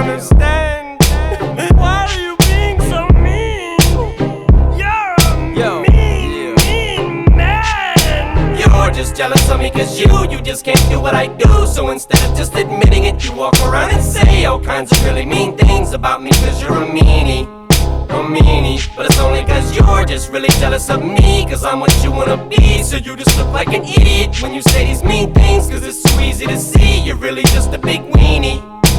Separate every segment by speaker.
Speaker 1: understand. Why are you being so mean? You're a mean man.
Speaker 2: You're just jealous of me cause you just can't do what I do. So instead of just admitting it, you walk around and say all kinds of really mean things about me cause you're a meanie. But it's only cause you're just really jealous of me, cause I'm what you wanna be. So you just look like an idiot when you say these mean things, cause it's so easy to see you're really just a big weenie.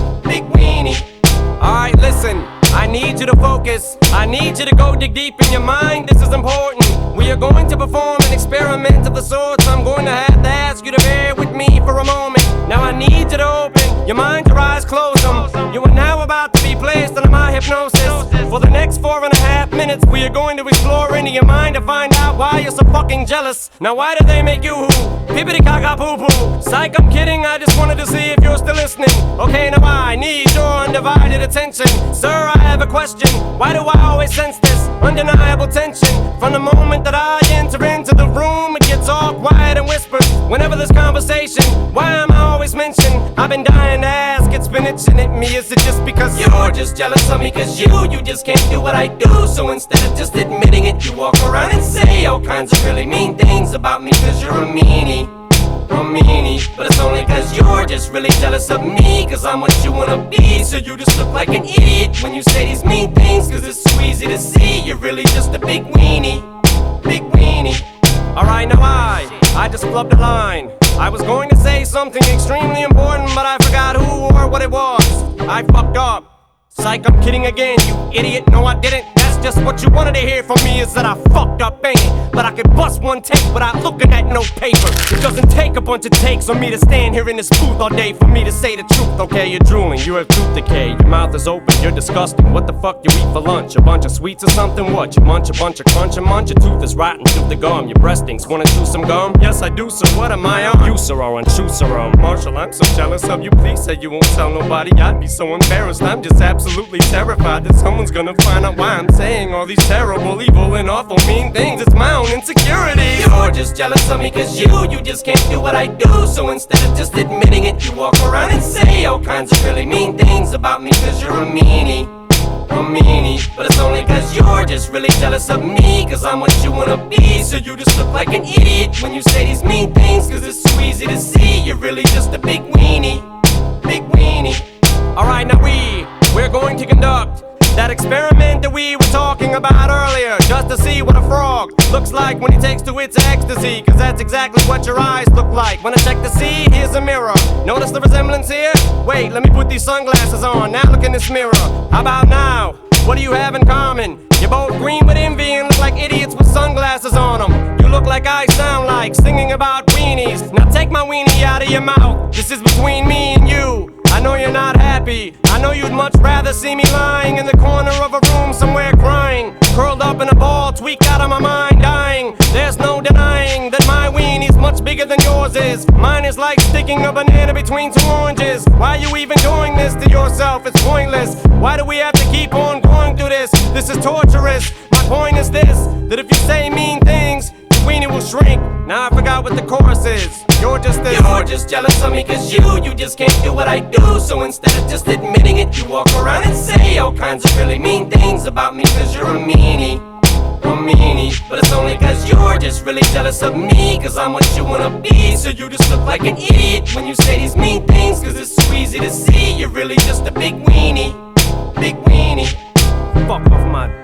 Speaker 2: Alright, listen, I need you to focus. I need you to go dig deep in your mind, this is important. We are going to perform an experiment of the sorts. I'm going to have to ask you to bear with me for a moment. Now I need you to open your mind, your eyes, close them. You are now about to be placed under my hypnosis. For the next 4.5 minutes, we are going to explore into your mind to find out why you're so fucking jealous. Now why do they make you who? Pippity caca poo poo. Psych, I'm kidding, I just wanted to see if you're still listening. Okay, now I need your undivided attention. Sir, I have a question. Why do I always sense this undeniable tension? From the moment that I enter into the room, it gets all quiet and whispers. Whenever there's conversation, why am I always mentioned? I've been dying to ask, it's been itching at me. Is it just because you're just jealous of me cause you just can't do what I do? So instead of just admitting it, you walk around and say all kinds of really mean things about me cause you're a meanie. But it's only cause you're just really jealous of me, cause I'm what you wanna be. So you just look like an idiot when you say these mean things, cause it's so easy to see you're really just a big weenie. Alright, now I just flubbed a line. I was going to say something extremely important, but I forgot who or what it was. I fucked up. Psych, I'm kidding again, you idiot. No, I didn't. That's just what you wanted to hear from me, is that I fucked up, ain't it? But I could bust one take without looking at no paper. It doesn't take a bunch of takes on me to stand here in this booth all day for me to say the truth. Okay, you're drooling, you have tooth decay. Your mouth is open, you're disgusting. What the fuck you eat for lunch? A bunch of sweets or something? What? You munch a bunch of crunch and munch? Your tooth is rotten through the gum. Your breast stinks, wanna chew some gum? Yes, I do, so what am I on? You, sir, are on true, sir, Marshall, I'm so jealous of you. Please say you won't tell nobody. I'd be so embarrassed. I'm just absolutely terrified that someone's gonna find out why I'm saying all these terrible, evil, and awful mean things. It's my own insecurity. You're just jealous of me cause you just can't do what I do. So instead of just admitting it, you walk around and say all kinds of really mean things about me cause you're a meanie. But it's only cause you're just really jealous of me, cause I'm what you wanna be. So you just look like an idiot when you say these mean things, cause it's so easy to see you're really just a big weenie. Alright, now we're going to conduct that experiment that we were talking about earlier, just to see what a frog looks like when he takes to its ecstasy, cause that's exactly what your eyes look like. Wanna check to see? Here's a mirror. Notice the resemblance here? Wait, let me put these sunglasses on. Now look in this mirror. How about now? What do you have in common? You're both green with envy and look like idiots with sunglasses on them. You look like I sound like singing about weenies. Now take my weenie out of your mouth. This is between me and you. I know you're not happy. I know you'd much rather see me lying in the corner of a room somewhere crying, curled up in a ball, tweaked out of my mind, dying. There's no denying that my weenie's much bigger than yours is. Mine is like sticking a banana between two oranges. Why are you even doing this to yourself? It's pointless. Why do we have to keep on going through this? This is torturous. My point is this, that if you say mean things, your weenie will shrink. Now I forgot what the chorus is. You're just jealous of me cause you just can't do what I do. So instead of just admitting it, you walk around and say all kinds of really mean things about me cause you're a meanie. But it's only cause you're just really jealous of me, cause I'm what you wanna be. So you just look like an idiot when you say these mean things, cause it's so easy to see you're really just a big weenie. Fuck off my